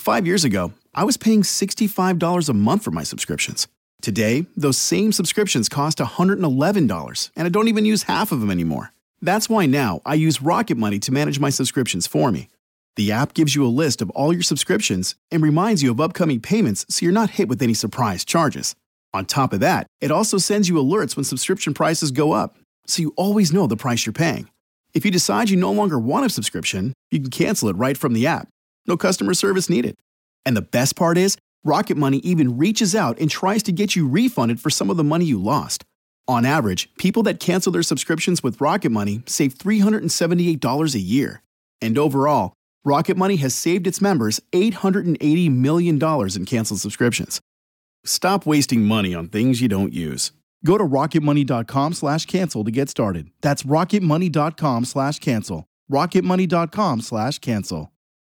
5 years ago, I was paying $65 a month for my subscriptions. Today, those same subscriptions cost $111, and I don't even use half of them anymore. That's why now I use Rocket Money to manage my subscriptions for me. The app gives you a list of all your subscriptions and reminds you of upcoming payments so you're not hit with any surprise charges. On top of that, it also sends you alerts when subscription prices go up, so you always know the price you're paying. If you decide you no longer want a subscription, you can cancel it right from the app. No customer service needed. And the best part is, Rocket Money even reaches out and tries to get you refunded for some of the money you lost. On average, people that cancel their subscriptions with Rocket Money save $378 a year. And overall, Rocket Money has saved its members $880 million in canceled subscriptions. Stop wasting money on things you don't use. Go to rocketmoney.com/cancel to get started. That's rocketmoney.com/cancel. rocketmoney.com/cancel.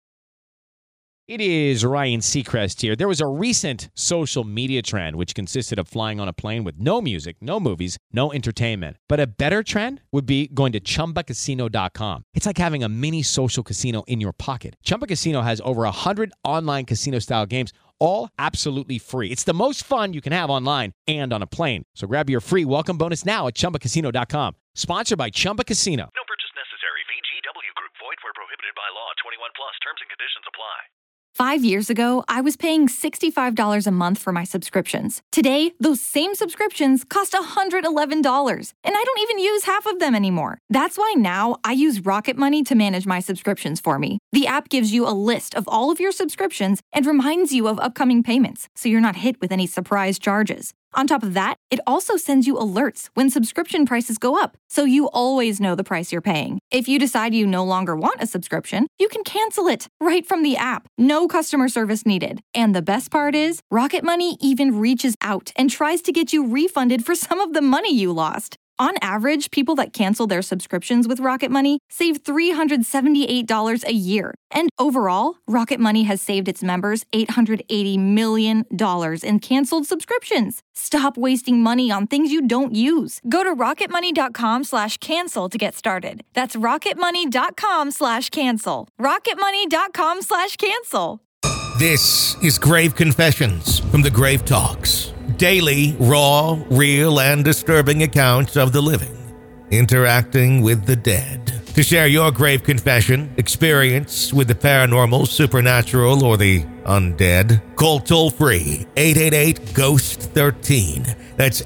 It is Ryan Seacrest here. There was a recent social media trend which consisted of flying on a plane with no music, no movies, no entertainment. But a better trend would be going to ChumbaCasino.com. It's like having a mini social casino in your pocket. Chumba Casino has over 100 online casino-style games, all absolutely free. It's the most fun you can have online and on a plane. So grab your free welcome bonus now at ChumbaCasino.com. Sponsored by Chumba Casino. No purchase necessary. VGW Group. Void where prohibited by law. 21 plus. Terms and conditions apply. 5 years ago, I was paying $65 a month for my subscriptions. Today, those same subscriptions cost $111, and I don't even use half of them anymore. That's why now I use Rocket Money to manage my subscriptions for me. The app gives you a list of all of your subscriptions and reminds you of upcoming payments, so you're not hit with any surprise charges. On top of that, it also sends you alerts when subscription prices go up, so you always know the price you're paying. If you decide you no longer want a subscription, you can cancel it right from the app. No customer service needed. And the best part is, Rocket Money even reaches out and tries to get you refunded for some of the money you lost. On average, people that cancel their subscriptions with Rocket Money save $378 a year. And overall, Rocket Money has saved its members $880 million in canceled subscriptions. Stop wasting money on things you don't use. Go to rocketmoney.com/cancel to get started. That's rocketmoney.com/cancel. rocketmoney.com/cancel. This is Grave Confessions from the Grave Talks. Daily, raw, real, and disturbing accounts of the living interacting with the dead. To share your grave confession, experience with the paranormal, supernatural, or the undead, call toll-free 888-GHOST-13. That's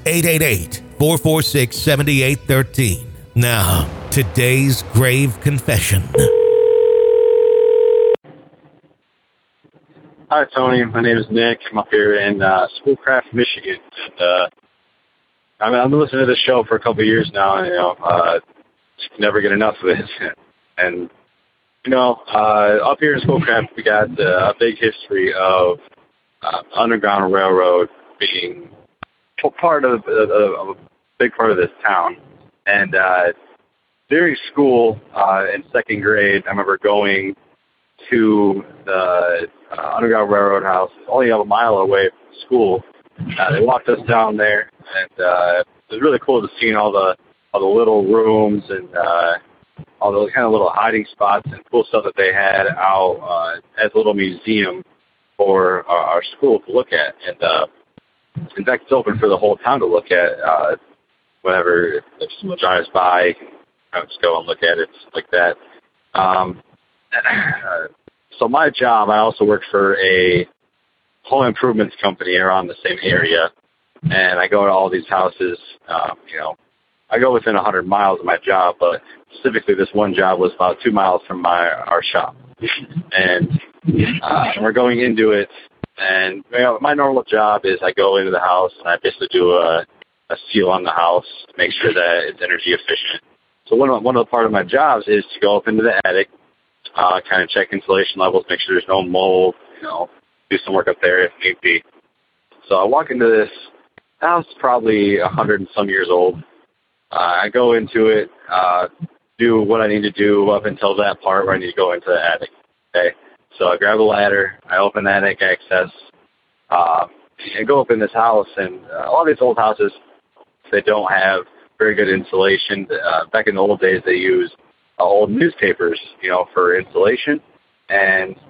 888-446-7813. Now, today's grave confession. Hi, Tony. My name is Nick. I'm up here in Schoolcraft, Michigan. And, I've been listening to this show for a couple of years now, and, just never get enough of it. And, up here in Schoolcraft, we got a big history of Underground Railroad being a big part of this town. And during school, in second grade, I remember going to the Underground Railroad house, only a mile away from school. They walked us down there, and it was really cool to see all the little rooms and all those kind of little hiding spots and cool stuff that they had out as a little museum for our school to look at. And in fact, it's open for the whole town to look at whenever if someone drives by. You can just go and look at it like that. So my job, I also work for a home improvements company around the same area, and I go to all these houses. I go within 100 miles of my job, but specifically this one job was about 2 miles from our shop. And we're going into it, and my normal job is I go into the house and I basically do a seal on the house to make sure that it's energy efficient. So one of the part of my jobs is to go up into the attic, kind of check insulation levels, make sure there's no mold, do some work up there if need be. So I walk into this house, probably 100 and some years old. I go into it, do what I need to do up until that part where I need to go into the attic. Okay, so I grab a ladder, I open the attic access, and go up in this house. And all these old houses, they don't have very good insulation. Back in the old days, they used old newspapers, for insulation. And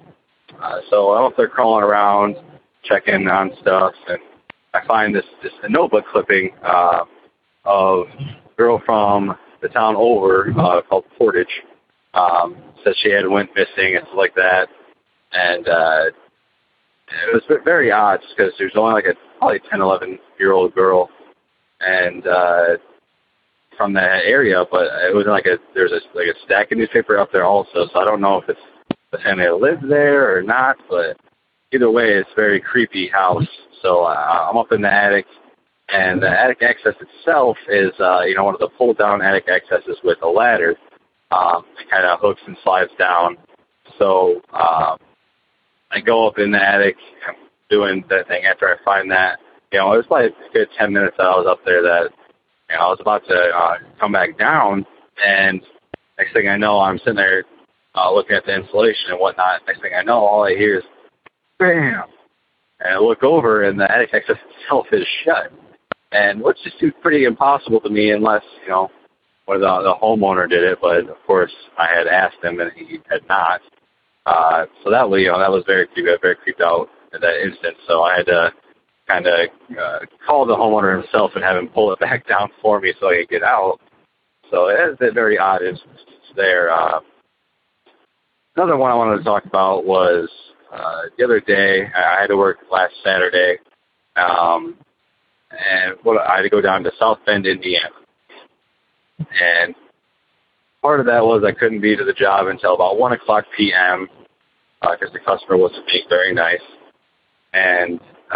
So I'm up there crawling around, checking on stuff, and I find this a notebook clipping of a girl from the town over called Portage. Said she had went missing and stuff like that. And it was very odd just because there's only like a probably 10, 11-year-old girl and from that area, but it was there's a stack of newspaper up there also, so I don't know if it's the family that lived there or not, but either way, it's a very creepy house. So I'm up in the attic, and the attic access itself is, one of the pull-down attic accesses with a ladder. It kind of hooks and slides down. So I go up in the attic, doing that thing after I find that. It was probably a good 10 minutes that I was up there that, I was about to come back down, and next thing I know, I'm sitting there looking at the insulation and whatnot. Next thing I know, all I hear is, bam! And I look over, and the attic access itself is shut. And which just seemed pretty impossible to me unless, or the homeowner did it, but of course I had asked him and he had not. So that was, that was very creepy. I was very creeped out in that instance. So I had to kind of call the homeowner himself and have him pull it back down for me so I could get out. So it is a very odd instance there. Another one I wanted to talk about was the other day. I had to work last Saturday, and I had to go down to South Bend, Indiana. And part of that was I couldn't be to the job until about 1 o'clock p.m. Because the customer wasn't being very nice. And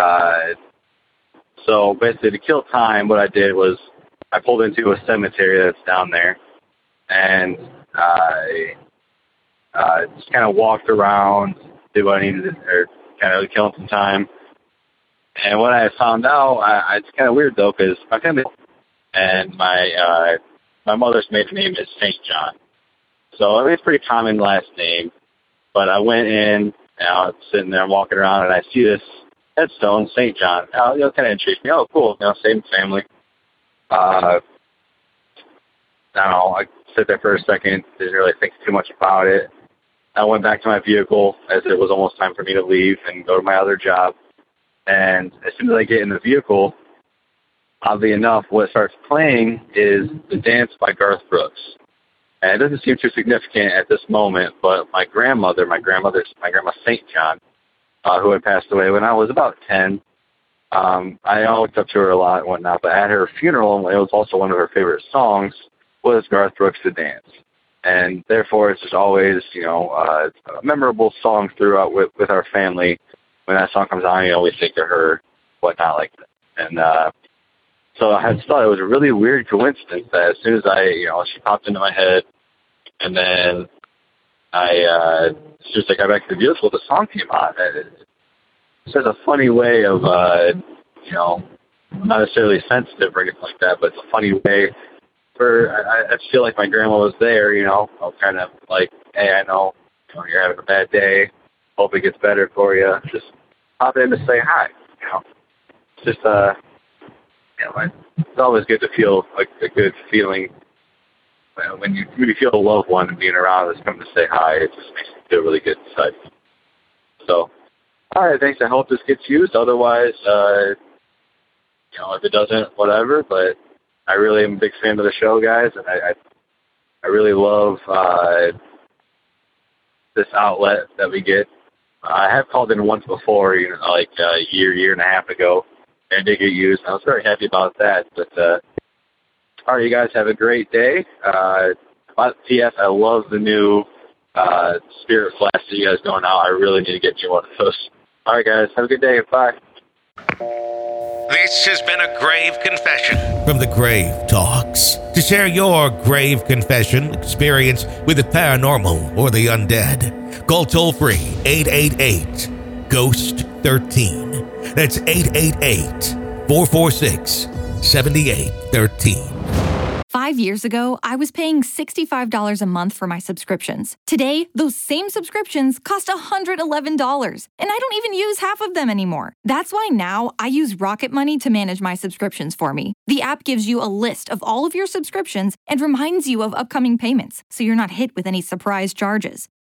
so basically to kill time, what I did was I pulled into a cemetery that's down there, and I just kind of walked around, did what I needed to, or kind of killing some time. And what I found out, it's kind of weird though, because my family and my mother's maiden name is St. John. So it's a pretty common last name. But I went in, and I was sitting there walking around, and I see this headstone, St. John. Kind of intrigued me. Oh, cool. Same family. I don't know. I sit there for a second, didn't really think too much about it. I went back to my vehicle as it was almost time for me to leave and go to my other job. And as soon as I get in the vehicle, oddly enough, what starts playing is the dance by Garth Brooks. And it doesn't seem too significant at this moment, but my grandma St. John, who had passed away when I was about 10, I looked up to her a lot and whatnot, but at her funeral, it was also one of her favorite songs, was Garth Brooks' The Dance. And therefore, it's just always, a memorable song throughout with our family. When that song comes on, we think of her, whatnot like that. And so I just thought it was a really weird coincidence that as soon as she popped into my head, and then as soon as I got back to the vehicle, the song came on. It's just a funny way of, not necessarily sensitive or anything like that, but it's a funny way I feel like my grandma was there, I was kind of like, hey, I know, you're having a bad day. Hope it gets better for you. Just pop in to say hi. It's just, it's always good to feel like a good feeling when you feel a loved one and being around that's come to say hi. It just makes you feel really good inside. So, all right, thanks. I hope this gets used. Otherwise, if it doesn't, whatever. But I really am a big fan of the show, guys, and I really love this outlet that we get. I have called in once before, like a year and a half ago, and it did get used. I was very happy about that. But all right, you guys have a great day. P.S. I love the new Spirit Flask that you guys going out. I really need to get you one of those. All right, guys, have a good day. Bye. This has been a grave confession from the Grave Talks. To share your grave confession experience with the paranormal or the undead, call toll-free 888-GHOST-13. That's 888-446-7813. 5 years ago, I was paying $65 a month for my subscriptions. Today, those same subscriptions cost $111, and I don't even use half of them anymore. That's why now I use Rocket Money to manage my subscriptions for me. The app gives you a list of all of your subscriptions and reminds you of upcoming payments, so you're not hit with any surprise charges.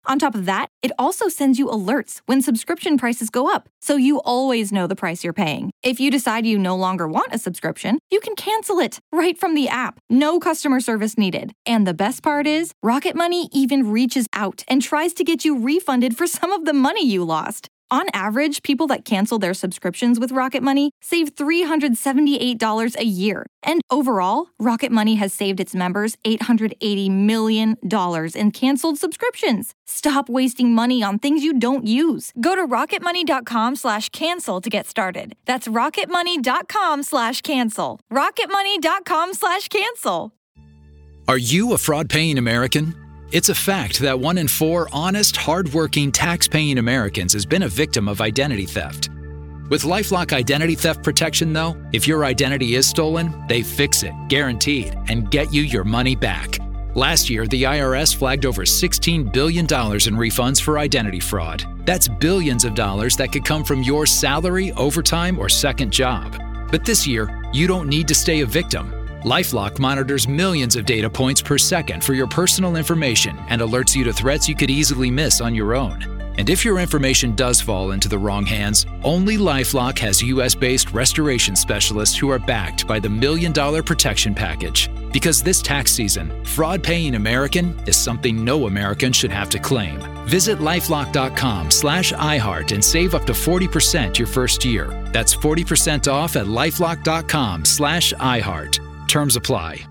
On top of that, it also sends you alerts when subscription prices go up, so you always know the price you're paying. If you decide you no longer want a subscription, you can cancel it right from the app. No customer service needed. And the best part is, Rocket Money even reaches out and tries to get you refunded for some of the money you lost. On average, people that cancel their subscriptions with Rocket Money save $378 a year. And overall, Rocket Money has saved its members $880 million in canceled subscriptions. Stop wasting money on things you don't use. Go to rocketmoney.com/cancel to get started. That's rocketmoney.com/cancel. rocketmoney.com/cancel. Are you a fraud-paying American? It's a fact that 1 in 4 honest, hard-working, tax-paying Americans has been a victim of identity theft. With LifeLock Identity Theft Protection, though, if your identity is stolen, they fix it, guaranteed, and get you your money back. Last year, the IRS flagged over $16 billion in refunds for identity fraud. That's billions of dollars that could come from your salary, overtime, or second job. But this year, you don't need to stay a victim. LifeLock monitors millions of data points per second for your personal information and alerts you to threats you could easily miss on your own. And if your information does fall into the wrong hands, only LifeLock has US-based restoration specialists who are backed by the $1 Million Protection Package. Because this tax season, fraud-paying American is something no American should have to claim. Visit LifeLock.com/iHeart and save up to 40% your first year. That's 40% off at LifeLock.com/iHeart. Terms apply.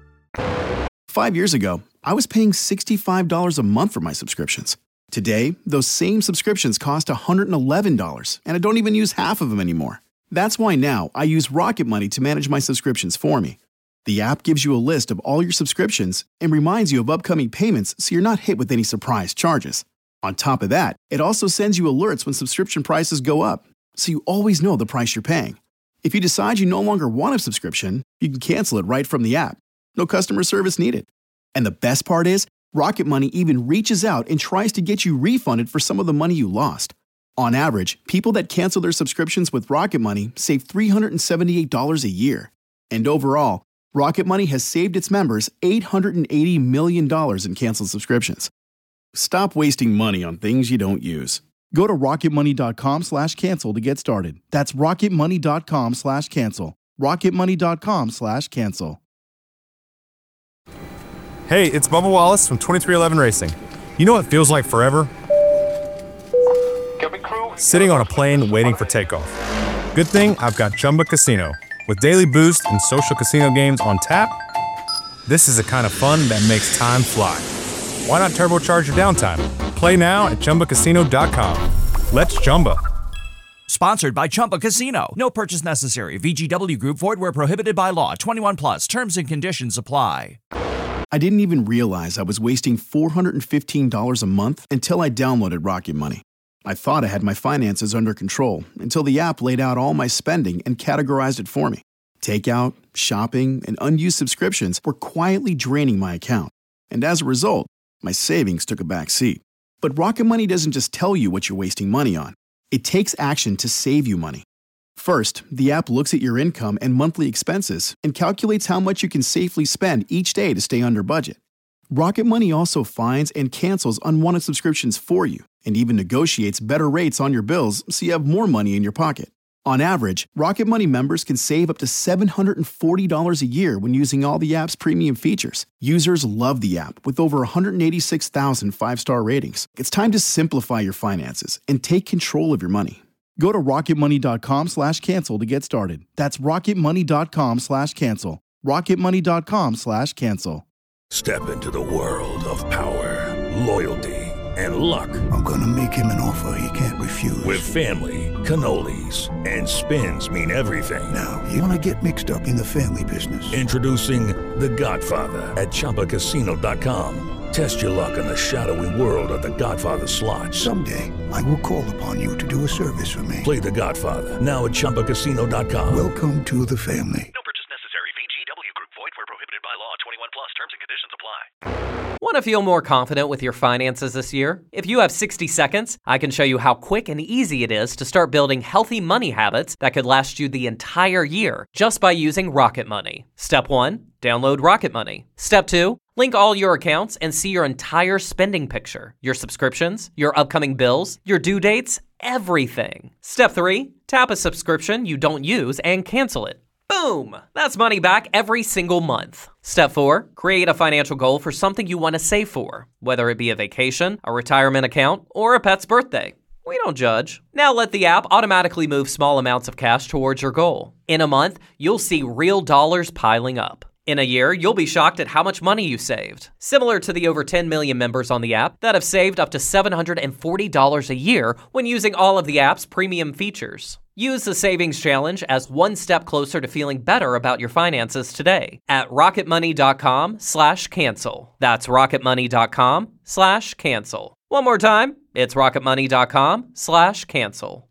5 years ago, I was paying $65 a month for my subscriptions. Today, those same subscriptions cost $111, and I don't even use half of them anymore. That's why now I use Rocket Money to manage my subscriptions for me. The app gives you a list of all your subscriptions and reminds you of upcoming payments so you're not hit with any surprise charges. On top of that, it also sends you alerts when subscription prices go up, so you always know the price you're paying. If you decide you no longer want a subscription, you can cancel it right from the app. No customer service needed. And the best part is, Rocket Money even reaches out and tries to get you refunded for some of the money you lost. On average, people that cancel their subscriptions with Rocket Money save $378 a year. And overall, Rocket Money has saved its members $880 million in canceled subscriptions. Stop wasting money on things you don't use. Go to rocketmoney.com/cancel to get started. That's rocketmoney.com/cancel. rocketmoney.com/cancel. Hey, it's Bubba Wallace from 2311 Racing. You know what feels like forever? Sitting on a plane waiting for takeoff. Good thing I've got Chumba Casino. With daily boost and social casino games on tap, this is the kind of fun that makes time fly. Why not turbocharge your downtime? Play now at ChumbaCasino.com. Let's Chumba. Sponsored by Chumba Casino. No purchase necessary. VGW Group. Void where prohibited by law. 21 plus. Terms and conditions apply. I didn't even realize I was wasting $415 a month until I downloaded Rocket Money. I thought I had my finances under control until the app laid out all my spending and categorized it for me. Takeout, shopping, and unused subscriptions were quietly draining my account. And as a result, my savings took a back seat. But Rocket Money doesn't just tell you what you're wasting money on. It takes action to save you money. First, the app looks at your income and monthly expenses and calculates how much you can safely spend each day to stay under budget. Rocket Money also finds and cancels unwanted subscriptions for you and even negotiates better rates on your bills so you have more money in your pocket. On average, Rocket Money members can save up to $740 a year when using all the app's premium features. Users love the app with over 186,000 five-star ratings. It's time to simplify your finances and take control of your money. Go to rocketmoney.com/cancel to get started. That's rocketmoney.com/cancel. rocketmoney.com/cancel. Step into the world of power, loyalty, and luck. I'm gonna make him an offer he can't refuse. With family, cannolis, and spins mean everything. Now, you wanna get mixed up in the family business. Introducing The Godfather at ChumbaCasino.com. Test your luck in the shadowy world of The Godfather slot. Someday, I will call upon you to do a service for me. Play The Godfather now at ChumbaCasino.com. Welcome to the family. No purchase necessary. VGW Group. Void where prohibited by law. 21 plus. Terms and conditions apply. Want to feel more confident with your finances this year? If you have 60 seconds, I can show you how quick and easy it is to start building healthy money habits that could last you the entire year just by using Rocket Money. Step 1, download Rocket Money. Step 2, link all your accounts and see your entire spending picture, your subscriptions, your upcoming bills, your due dates, everything. Step 3, tap a subscription you don't use and cancel it. Boom! That's money back every single month. Step 4, create a financial goal for something you want to save for, whether it be a vacation, a retirement account, or a pet's birthday. We don't judge. Now let the app automatically move small amounts of cash towards your goal. In a month, you'll see real dollars piling up. In a year, you'll be shocked at how much money you saved. Similar to the over 10 million members on the app that have saved up to $740 a year when using all of the app's premium features. Use the Savings Challenge as one step closer to feeling better about your finances today at rocketmoney.com/cancel. That's rocketmoney.com/cancel. One more time, it's rocketmoney.com/cancel.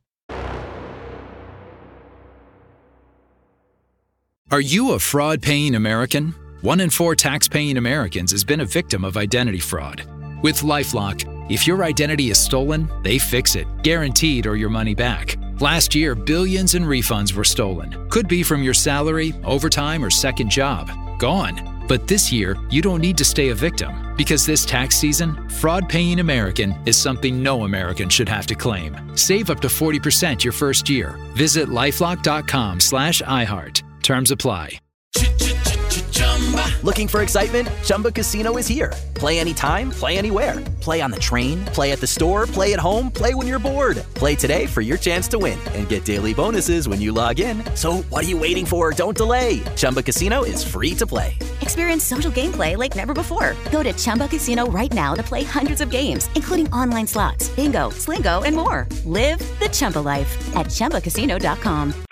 Are you a fraud-paying American? 1 in 4 tax-paying Americans has been a victim of identity fraud. With LifeLock, if your identity is stolen, they fix it, guaranteed, or your money back. Last year, billions in refunds were stolen. Could be from your salary, overtime, or second job. Gone. But this year, you don't need to stay a victim. Because this tax season, fraud-paying American is something no American should have to claim. Save up to 40% your first year. Visit lifelock.com/iHeart. Terms apply. Looking for excitement? Chumba Casino is here. Play anytime, play anywhere. Play on the train, play at the store, play at home, play when you're bored. Play today for your chance to win and get daily bonuses when you log in. So what are you waiting for? Don't delay. Chumba Casino is free to play. Experience social gameplay like never before. Go to Chumba Casino right now to play hundreds of games, including online slots, bingo, Slingo, and more. Live the Chumba life at ChumbaCasino.com.